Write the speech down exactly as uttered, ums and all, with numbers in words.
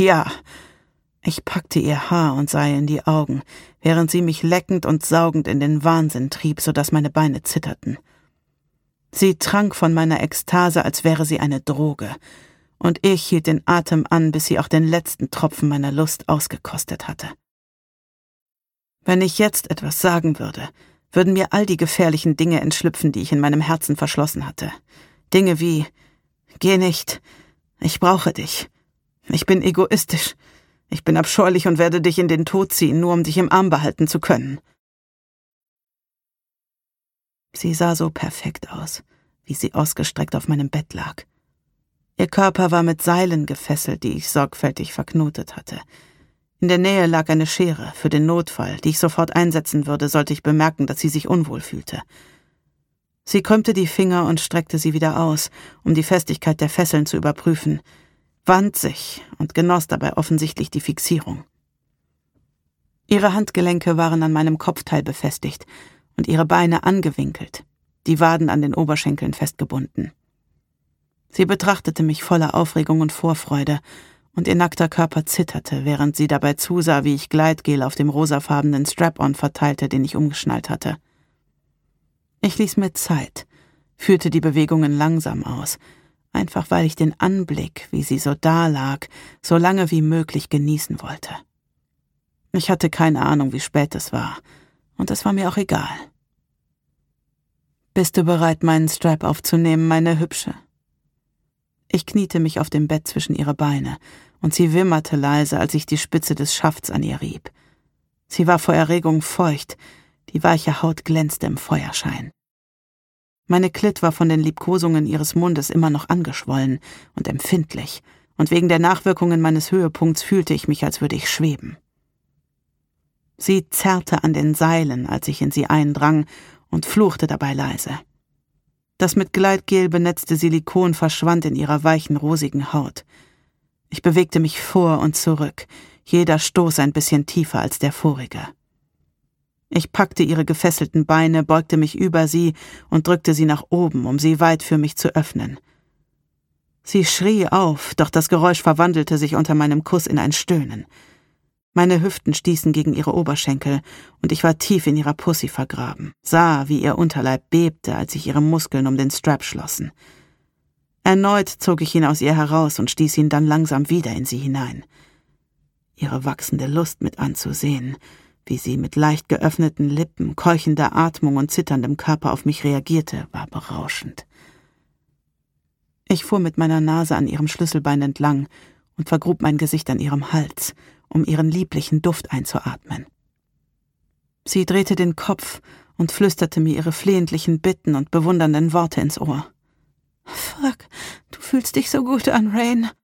ja!« Ich packte ihr Haar und sah ihr in die Augen, während sie mich leckend und saugend in den Wahnsinn trieb, so dass meine Beine zitterten. Sie trank von meiner Ekstase, als wäre sie eine Droge, und ich hielt den Atem an, bis sie auch den letzten Tropfen meiner Lust ausgekostet hatte. Wenn ich jetzt etwas sagen würde, würden mir all die gefährlichen Dinge entschlüpfen, die ich in meinem Herzen verschlossen hatte. Dinge wie: »Geh nicht, ich brauche dich. Ich bin egoistisch. Ich bin abscheulich und werde dich in den Tod ziehen, nur um dich im Arm behalten zu können.« Sie sah so perfekt aus, wie sie ausgestreckt auf meinem Bett lag. Ihr Körper war mit Seilen gefesselt, die ich sorgfältig verknotet hatte. In der Nähe lag eine Schere für den Notfall, die ich sofort einsetzen würde, sollte ich bemerken, dass sie sich unwohl fühlte. Sie krümmte die Finger und streckte sie wieder aus, um die Festigkeit der Fesseln zu überprüfen, wand sich und genoss dabei offensichtlich die Fixierung. Ihre Handgelenke waren an meinem Kopfteil befestigt und ihre Beine angewinkelt, die Waden an den Oberschenkeln festgebunden. Sie betrachtete mich voller Aufregung und Vorfreude, und ihr nackter Körper zitterte, während sie dabei zusah, wie ich Gleitgel auf dem rosafarbenen Strap-on verteilte, den ich umgeschnallt hatte. Ich ließ mir Zeit, führte die Bewegungen langsam aus, einfach weil ich den Anblick, wie sie so dalag, so lange wie möglich genießen wollte. Ich hatte keine Ahnung, wie spät es war, und es war mir auch egal. »Bist du bereit, meinen Strap aufzunehmen, meine Hübsche?« Ich kniete mich auf dem Bett zwischen ihre Beine, und sie wimmerte leise, als ich die Spitze des Schafts an ihr rieb. Sie war vor Erregung feucht, die weiche Haut glänzte im Feuerschein. Meine Klit war von den Liebkosungen ihres Mundes immer noch angeschwollen und empfindlich, und wegen der Nachwirkungen meines Höhepunkts fühlte ich mich, als würde ich schweben. Sie zerrte an den Seilen, als ich in sie eindrang, und fluchte dabei leise. Das mit Gleitgel benetzte Silikon verschwand in ihrer weichen, rosigen Haut. Ich bewegte mich vor und zurück, jeder Stoß ein bisschen tiefer als der vorige. Ich packte ihre gefesselten Beine, beugte mich über sie und drückte sie nach oben, um sie weit für mich zu öffnen. Sie schrie auf, doch das Geräusch verwandelte sich unter meinem Kuss in ein Stöhnen. Meine Hüften stießen gegen ihre Oberschenkel, und ich war tief in ihrer Pussy vergraben, sah, wie ihr Unterleib bebte, als sich ihre Muskeln um den Strap schlossen. Erneut zog ich ihn aus ihr heraus und stieß ihn dann langsam wieder in sie hinein. Ihre wachsende Lust mit anzusehen, wie sie mit leicht geöffneten Lippen, keuchender Atmung und zitterndem Körper auf mich reagierte, war berauschend. Ich fuhr mit meiner Nase an ihrem Schlüsselbein entlang und vergrub mein Gesicht an ihrem Hals, um ihren lieblichen Duft einzuatmen. Sie drehte den Kopf und flüsterte mir ihre flehentlichen Bitten und bewundernden Worte ins Ohr. »Fuck, du fühlst dich so gut an, Rain«,